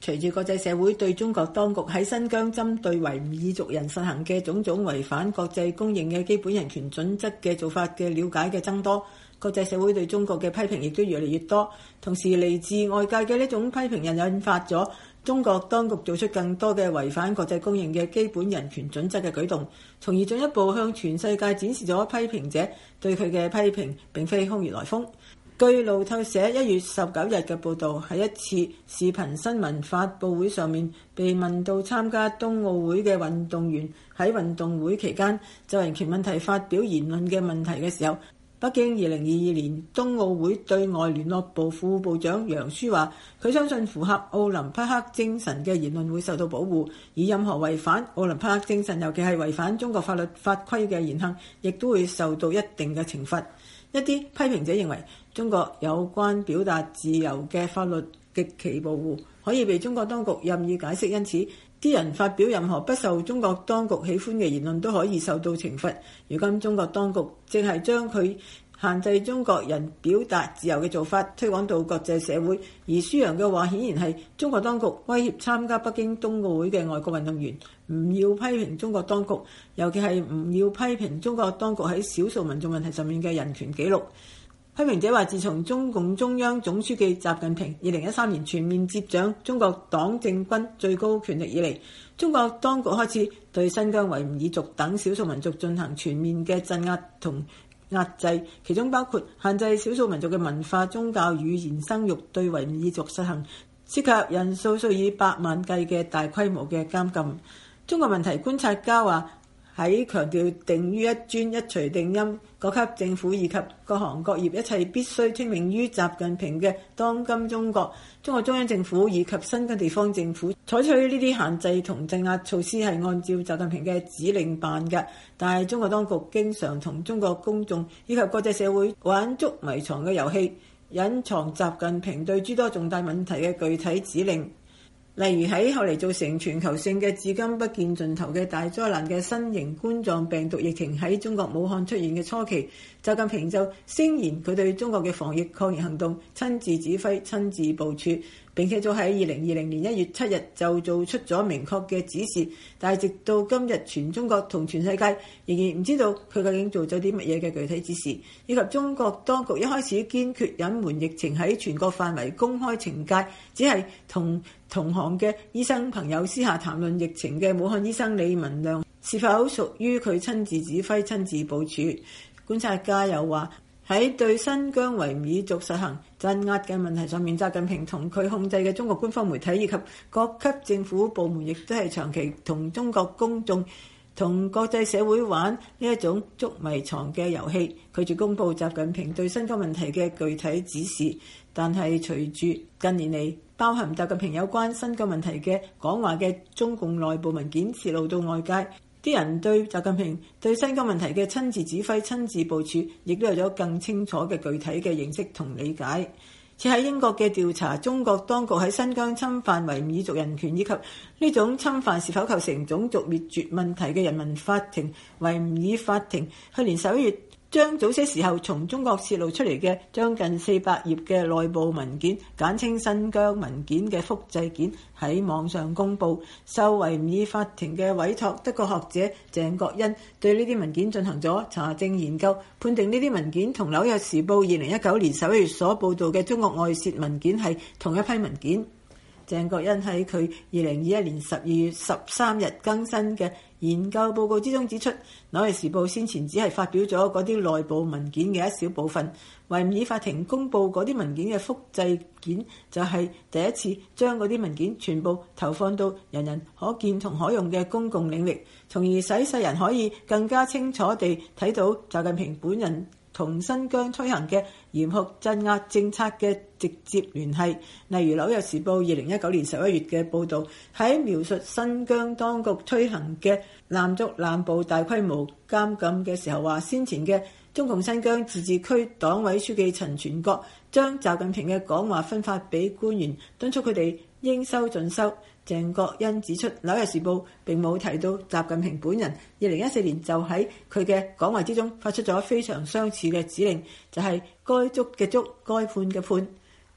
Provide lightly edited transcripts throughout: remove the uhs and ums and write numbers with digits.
隨住國際社會對中國當局喺新疆針對維吾爾族人實行嘅種種違反國際公認嘅基本人權準則嘅做法嘅了解嘅增多，國際社會對中國嘅批評亦都越嚟越多。同時嚟自外界嘅呢種批評又引發咗中國當局做出更多嘅違反國際公認嘅基本人權準則嘅舉動，從而進一步向全世界展示咗批評者對佢嘅批評並非空穴來風。據路透社1月19日嘅報導，喺一次視頻新聞發佈會上面，被問到參加冬奧會嘅運動員喺運動會期間就人權問題發表言論嘅問題嘅時候，北京2022年冬奧會對外聯絡部副部長楊舒話，佢相信符合奧林匹克精神嘅言論會受到保護，而任何違反奧林匹克精神，尤其係違反中國法律法規嘅言行，亦都會受到一定嘅懲罰。一啲批評者認為，中國有關表達自由嘅法律極其模糊，可以被中國當局任意解釋，因此啲人發表任何不受中國當局喜歡嘅言論都可以受到懲罰。如今中國當局正係將佢限制中國人表達自由嘅做法推廣到國際社會，而舒揚嘅話顯然係中國當局威脅參加北京冬奧會嘅外國運動員唔要批評中國當局，尤其係唔要批評中國當局喺少數民族問題上面嘅人權紀錄。批評者話，自從中共中央總書記習近平2013年全面接掌中國黨政軍最高權力以嚟，中國當局開始對新疆維吾爾族等少數民族進行全面嘅鎮壓同壓制，其中包括限制少數民族嘅文化、宗教、語言、生育，對維吾爾族實行涉及人數數以百萬計嘅大規模嘅監禁。中國問題觀察家話，喺強調定於一尊一錘定音，各級政府以及各行各業一切必須聽命於習近平嘅當今中國，中國中央政府以及新疆地方政府採取呢啲限制同鎮壓措施係按照習近平嘅指令辦嘅，但係中國當局經常同中國公眾以及國際社會玩捉迷藏嘅遊戲，隱藏習近平對諸多重大問題嘅具體指令。例如喺後嚟造成全球性嘅至今不見盡頭嘅大災難嘅新型冠狀病毒疫情喺中國武漢出現嘅初期，習近平就聲言佢對中國嘅防疫抗疫行動親自指揮、親自部署，並且早喺2020年1月7日就做出咗明確嘅指示，但係直到今日全中國同全世界仍然唔知道佢究竟做咗啲乜嘢嘅具體指示，以及中國當局一開始堅決隱瞞疫情喺全國範圍公開懲戒，只係同行嘅醫生朋友私下談論疫情嘅武漢醫生李文亮是否屬於佢親自指揮、親自部署。觀察家又話，喺對新疆維吾爾族實行鎮壓嘅問題上面，習近平同佢控制嘅中國官方媒體以及各級政府部門亦都係長期同中國公眾同國際社會玩呢一種捉迷藏嘅遊戲，拒絕公佈習近平對新疆問題嘅具體指示。但係隨住近年嚟包含習近平有關新疆問題嘅講話嘅中共內部文件泄露到外界，啲人對習近平對新疆問題嘅親自指揮、親自部署，亦都有咗更清楚嘅具體嘅認識同理解。似喺英國嘅調查中國當局喺新疆侵犯維吾爾族人權以及呢種侵犯是否構成種族滅絕問題嘅人民法庭維吾爾法庭，去年11月將早些時候從中國泄露出嚟嘅將近400頁嘅內部文件，簡稱新疆文件嘅複製件喺網上公佈。受維吾爾法庭嘅委託，德國學者鄭國恩對呢啲文件進行咗查證研究，判定呢啲文件同《紐約時報》2019年11月所報導嘅中國外泄文件係同一批文件。鄭國恩喺佢2021年12月13日更新嘅研究報告之中指出，《紐約時報》先前只係發表咗嗰啲內部文件嘅一小部分，維吾爾法庭公佈嗰啲文件嘅複製件就係第一次將嗰啲文件全部投放到人人可見同可用嘅公共領域，從而使世人可以更加清楚地睇到習近平本人同新疆推行嘅嚴酷鎮壓政策嘅直接聯繫。例如《紐約時報》2019年11月嘅報導，喺描述新疆當局推行嘅濫捉濫捕大規模監禁嘅時候話，先前嘅中共新疆自治區黨委書記陳全國將習近平嘅講話分發俾官員，敦促佢哋應收盡收。鄭國恩指出，《紐約時報》並冇提到習近平本人2014年就喺佢嘅講話之中發出咗非常相似嘅指令，就係該捉嘅捉，該判嘅判。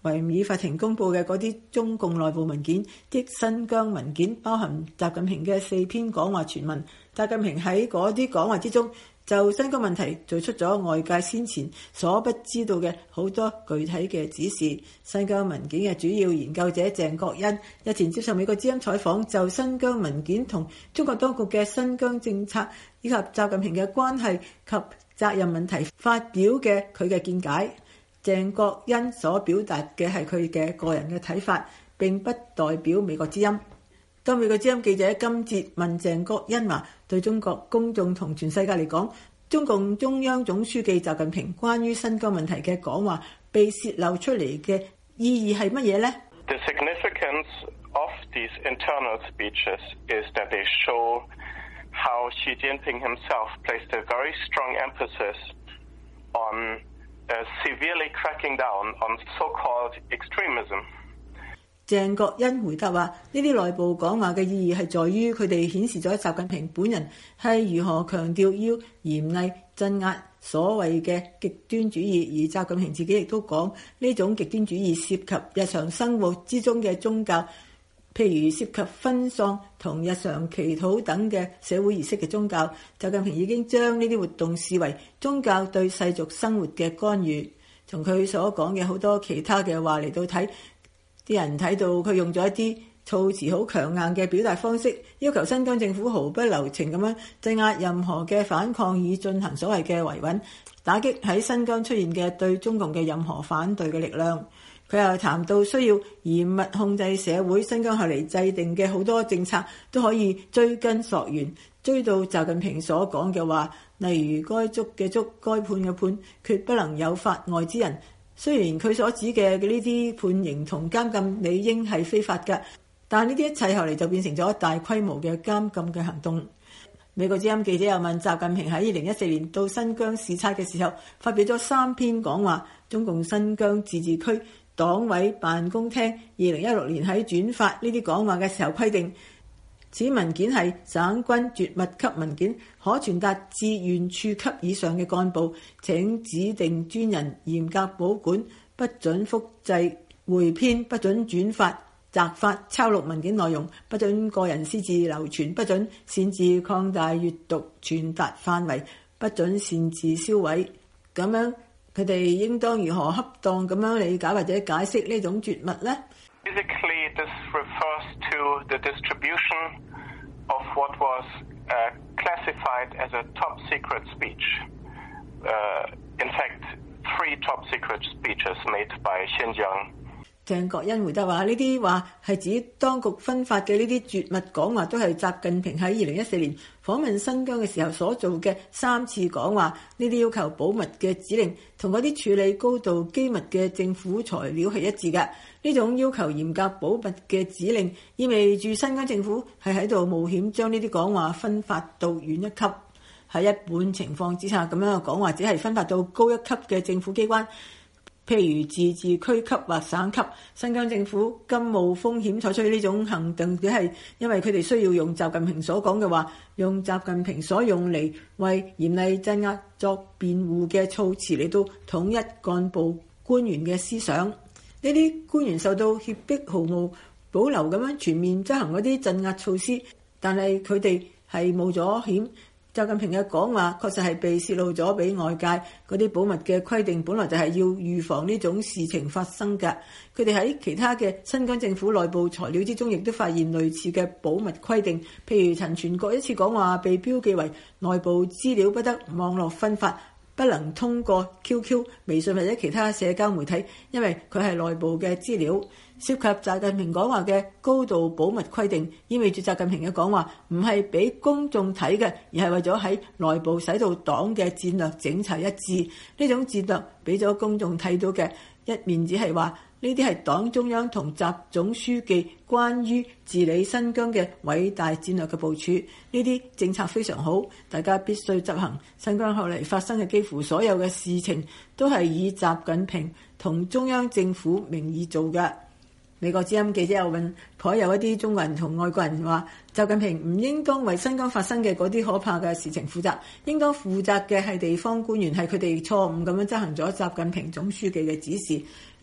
維吾爾法庭公佈嘅嗰啲中共內部文件，即新疆文件，包含習近平嘅4篇講話全文。習近平喺嗰啲講話之中，就新疆問題做出咗外界先前所不知道嘅好多具體嘅指示。新疆文件嘅主要研究者鄭國恩日前接受美國之音採訪，就新疆文件同中國當局嘅新疆政策以及習近平嘅關係及責任問題發表嘅佢嘅見解。鄭國恩所表達嘅係佢嘅個人嘅睇法，並不代表美國之音。當美國之音記者今節問鄭國恩話，對中國公眾同全世界嚟講，中共中央總書記習近平關於新疆問題嘅講話被泄漏出嚟嘅意義係乜嘢呢？ The significance of these internal speeches is that they show how Xi Jinping himself placed a very strong emphasis on severely cracking down on so-called extremism. 鄭國恩回答話：呢啲內部講話嘅意義係在於佢哋顯示咗習近平本人係如何強調要嚴厲鎮壓所謂嘅極端主義，而習近平自己亦都講呢種極端主義涉及日常生活之中嘅宗教，譬如涉及婚喪同日常祈禱等嘅社會儀式嘅宗教。習近平已經將呢啲活動視為宗教對世俗生活嘅干預。從佢所講嘅好多其他嘅話嚟到睇，啲人睇到佢用咗一啲措辭好強硬嘅表達方式，要求新疆政府毫不留情咁樣鎮壓任何嘅反抗，以進行所謂嘅維穩，打擊喺新疆出現嘅對中共嘅任何反對嘅力量。佢又談到需要嚴密控制社會，新疆後嚟制定嘅好多政策都可以追根溯源，追到習近平所講嘅話，例如該捉嘅捉，該判嘅判，決不能有法外之人。雖然佢所指嘅呢啲判刑同監禁理應係非法嘅，但呢啲一切後嚟就變成咗大規模嘅監禁嘅行動。美國之音記者又問習近平喺2014年到新疆視察嘅時候，發表咗3篇講話。中共新疆自治區黨委辦公廳2016年喺轉發呢啲講話嘅時候規定，此文件係省軍絕密級文件，可傳達至縣處級以上嘅幹部，請指定專人嚴格保管，不准複製匯編，不准轉發摘發抄錄文件內容，不准個人私自流傳，不准擅自擴大閱讀傳達範圍，不准擅自銷毀。咁樣佢哋應當如何恰當咁樣理解或者解釋呢種絕密呢？ Basically, this refers to the distribution of what was classified as a top secret speech. In fact, 3 top secret speeches made by Xinjiang. 鄭國恩回答話：呢啲話係指當局分發嘅呢啲絕密講話，都係習近平喺2014年訪問新疆嘅時候所做嘅3次講話。呢啲要求保密嘅指令，同嗰啲處理高度機密嘅政府材料係一致嘅。呢種要求嚴格保密嘅指令，意味住新疆政府係喺度冒險將呢啲講話分發到縣一級。喺一般情況之下，咁樣嘅講話只係分發到高一級嘅政府機關，譬如自治區級或省級。新疆政府甘冒風險採取呢種行動，只係因為佢哋需要用習近平所講嘅話，用習近平所用嚟為嚴厲鎮壓作辯護嘅措辭嚟到統一幹部官員嘅思想。呢啲官員受到脅迫，毫無保留咁樣全面執行嗰啲鎮壓措施，但係佢哋係冒咗險。習近平嘅講話確實係被泄露咗俾外界，嗰啲保密嘅規定本來就係要預防呢種事情發生嘅。佢哋喺其他嘅新疆政府內部材料之中，亦都發現類似嘅保密規定，譬如陳全國一次講話被標記為內部資料，不得網絡分發，不能通過 QQ、微信或者其他社交媒體，因為佢係內部嘅資料。涉及習近平講話嘅高度保密規定，意味住習近平嘅講話唔係俾公眾睇嘅，而係為咗喺內部使到黨嘅戰略整齊一致。呢種戰略俾咗公眾睇到嘅一面，只係話呢啲係黨中央同習總書記關於治理新疆嘅偉大戰略嘅部署。呢啲政策非常好，大家必須執行。新疆後嚟發生嘅幾乎所有嘅事情，都係以習近平同中央政府名義做嘅。美國之音記者又問，頗有一啲中國人同外國人話，習近平唔應當為新疆發生嘅嗰啲可怕嘅事情負責，應當負責嘅係地方官員，係佢哋錯誤咁樣執行咗習近平總書記嘅指示。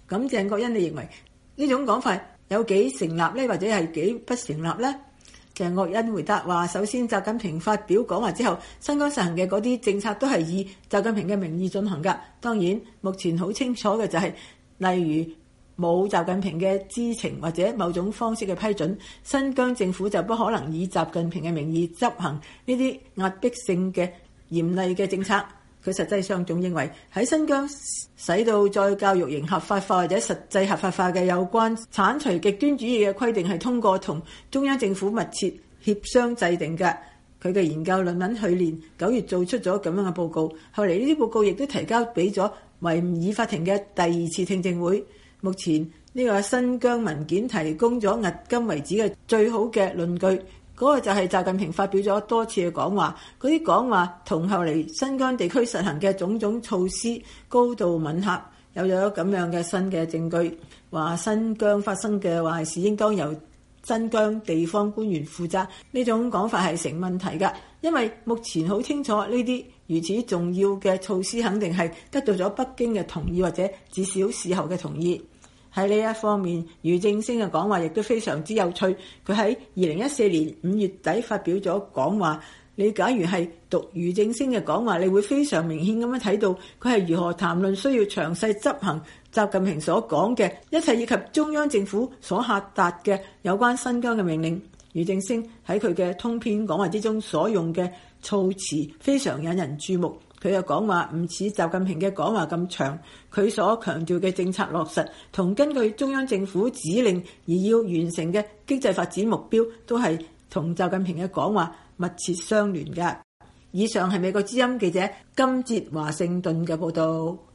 咁鄭國恩，你認為呢種講法有幾成立呢？或者係幾不成立呢？鄭國恩回答話：首先，習近平發表講話之後，新疆實行嘅嗰啲政策都係以習近平嘅名義進行㗎。當然，目前好清楚嘅就係，例如冇習近平嘅知情或者某種方式嘅批准，新疆政府就不可能以習近平嘅名義執行呢啲壓迫性嘅嚴厲嘅政策。佢實際上仲認為喺新疆使到再教育營合法化或者實際合法化嘅有關剷除極端主義嘅規定係通過同中央政府密切協商制定嘅。佢嘅研究論文去年9月做出咗咁樣嘅報告，後嚟呢啲報告亦都提交俾咗維吾爾法庭嘅第2次聽證會。目前呢個新疆文件提供咗迄今為止嘅最好嘅論據。嗰個就係習近平發表咗多次嘅講話，嗰啲講話同後嚟新疆地區實行嘅種種措施高度吻合，有咗咁樣嘅新嘅證據，話新疆發生嘅壞事應當由新疆地方官員負責。呢種講法係成問題㗎，因為目前好清楚呢啲如此重要嘅措施肯定係得到咗北京嘅同意，或者至少事後嘅同意。喺呢一方面，俞正聲嘅講話亦都非常之有趣。佢喺2014年5月底發表咗講話。你假如係讀俞正聲嘅講話，你會非常明顯咁樣睇到佢係如何談論需要詳細執行習近平所講嘅一切，以及中央政府所下達嘅有關新疆嘅命令。俞正聲喺佢嘅通篇講話之中所用嘅措辭非常引人注目。佢嘅講話唔似習近平嘅講話咁長，佢所強調嘅政策落實同根據中央政府指令而要完成嘅經濟發展目標，都係同習近平嘅講話密切相聯嘅。以上係美國之音記者金哲華盛頓嘅報導。